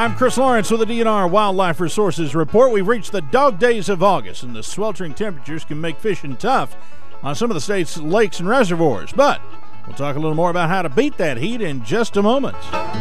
I'm Chris Lawrence with the DNR Wildlife Resources Report. We've reached the dog days of August, and the sweltering temperatures can make fishing tough on some of the state's lakes and reservoirs. But we'll talk a little more about how to beat that heat in just a moment.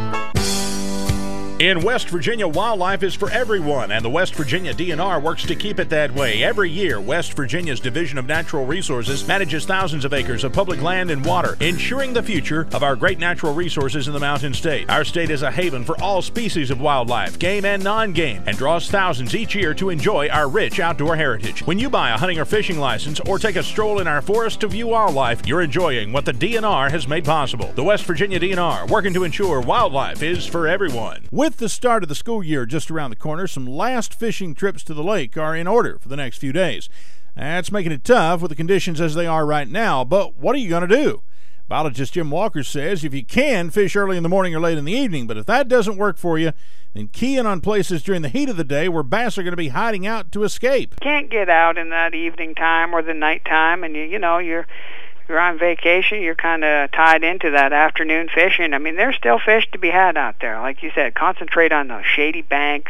In West Virginia, wildlife is for everyone, and the West Virginia DNR works to keep it that way. Every year, West Virginia's Division of Natural Resources manages thousands of acres of public land and water, ensuring the future of our great natural resources in the Mountain State. Our state is a haven for all species of wildlife, game and non-game, and draws thousands each year to enjoy our rich outdoor heritage. When you buy a hunting or fishing license or take a stroll in our forest to view wildlife, you're enjoying what the DNR has made possible. The West Virginia DNR, working to ensure wildlife is for everyone. With the start of the school year just around the corner, some last fishing trips to the lake are in order for the next few days. That's making it tough with the conditions as they are right now, but what are you going to do? Biologist Jim Walker says if you can, fish early in the morning or late in the evening, but if that doesn't work for you, then key in on places during the heat of the day where bass are going to be hiding out to escape. Can't get out in that evening time or the night time, and you're on vacation, you're kind of tied into that afternoon fishing. I mean, there's still fish to be had out there. Like you said, concentrate on those shady banks,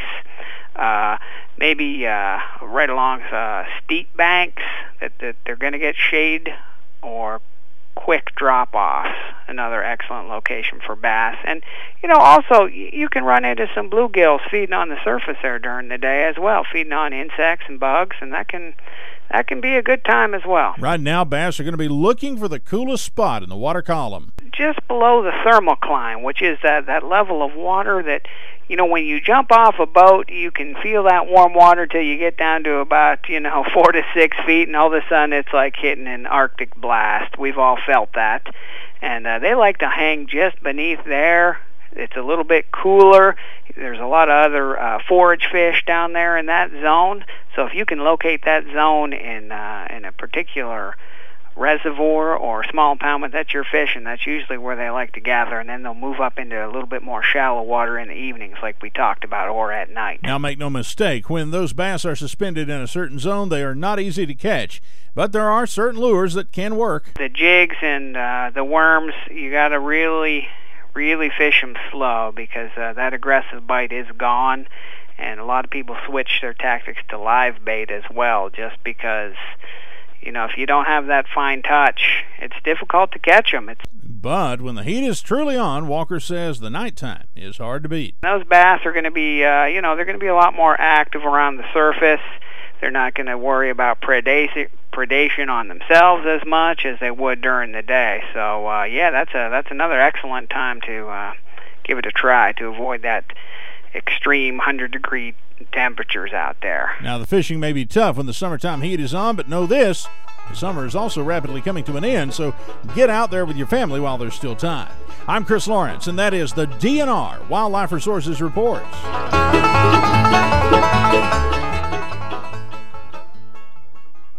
maybe right along steep banks that they're going to get shade, or quick drop-offs, another excellent location for bass. And, also you can run into some bluegills feeding on the surface there during the day as well, feeding on insects and bugs, and that can be a good time as well. Right now, bass are going to be looking for the coolest spot in the water column. Just below the thermocline, which is that level of water that, when you jump off a boat, you can feel that warm water till you get down to about, 4 to 6 feet, and all of a sudden it's like hitting an Arctic blast. We've all felt that. And they like to hang just beneath there. It's a little bit cooler. There's a lot of other forage fish down there in that zone. So if you can locate that zone in a particular reservoir or small impoundment that you're fishing, that's usually where they like to gather, and then they'll move up into a little bit more shallow water in the evenings like we talked about, or at night. Now make no mistake, when those bass are suspended in a certain zone, they are not easy to catch, but there are certain lures that can work. The jigs and the worms, you got to really fish them slow, because that aggressive bite is gone, and a lot of people switch their tactics to live bait as well, just because if you don't have that fine touch, it's difficult to catch them. But when the heat is truly on, Walker says the nighttime is hard to beat. Those bass are going to be, they're going to be a lot more active around the surface. They're not going to worry about predation on themselves as much as they would during the day. So, that's another excellent time to give it a try to avoid that extreme 100-degree temperatures out there. Now, the fishing may be tough when the summertime heat is on, but know this, the summer is also rapidly coming to an end, so get out there with your family while there's still time. I'm Chris Lawrence, and that is the DNR Wildlife Resources Report.